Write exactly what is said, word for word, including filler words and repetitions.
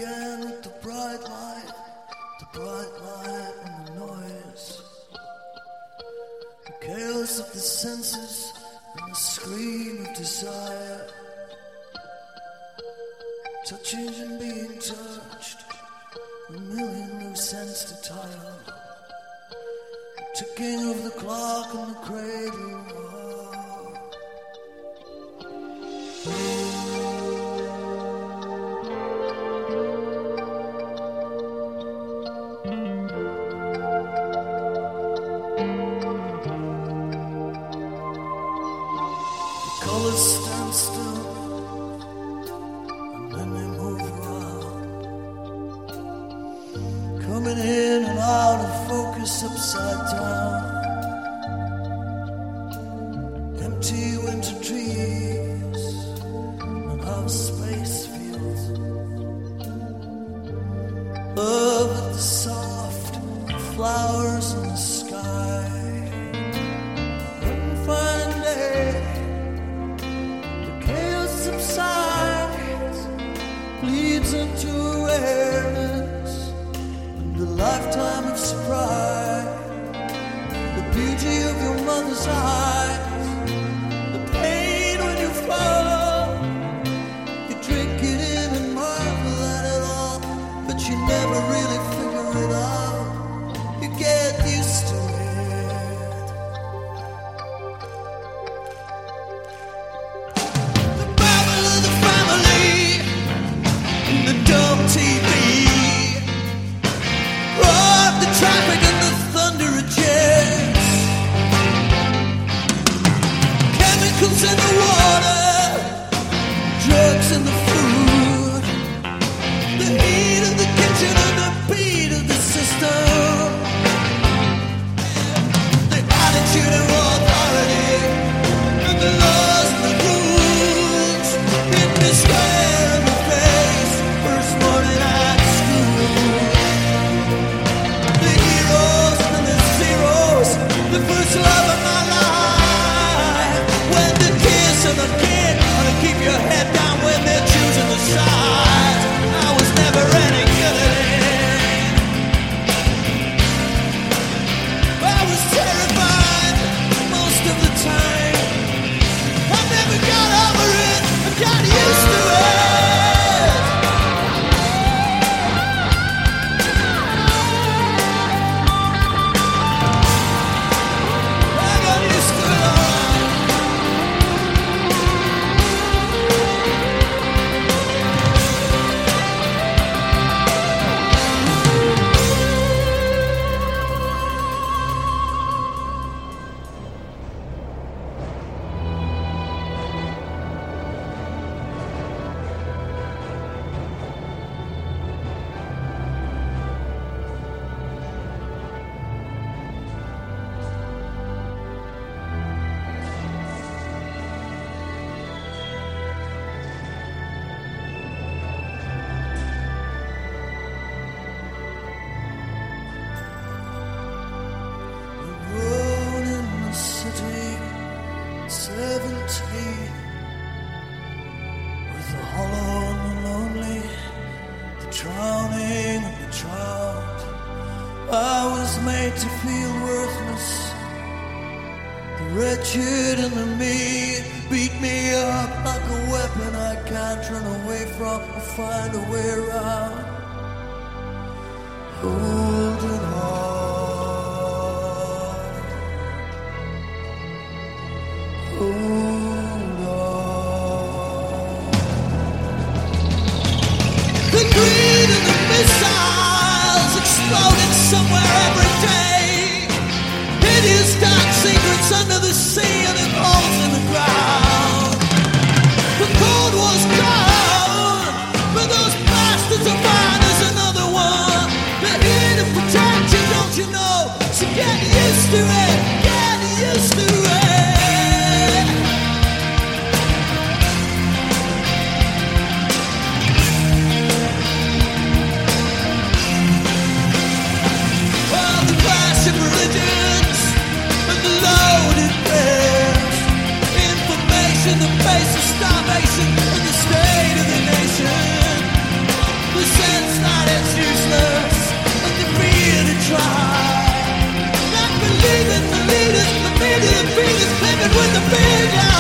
began with the bright light, the bright light and the noise, the chaos of the senses and the scream of desire, touching and being touched, a million loose ends to tie up, the ticking of the clock and the cradle. Colors stand still, and then they move around, coming in and out of focus upside down. Empty winter trees and how space feels. Love at the soft flowers in the sky. One fine day, subsides, bleeds into awareness, and a lifetime of surprise. The beauty of your mother's eyes, the pain when you fall. You drink it in and marvel at it all, but you never really figure it out. You get used to it. Dumb T V, oh, the traffic and the thunder of jets, chemicals in the water, drugs in the food, the heat of the kitchen and the beat of the system, the attitude of authority and the laws and the rules, in despair and the face. First morning at school, the heroes and the zeros, the first love of my life. When the kiss and the kid want to keep your head down when they're choosing the side. I was never any good at it. I was terrified most of the time. I never got over it. I got used to it. Seventeen, with the hollow and the lonely, the drowning and the drowned. I was made to feel worthless. The wretched and the mean beat me up like a weapon I can't run away from or find a way around. Holding on. Hold on. The greed and the missiles exploding somewhere every day. Hideous dark secrets under the sea and in holes in the ground. The Cold War's gone, but those bastards of mine is another one. The hidden living with the big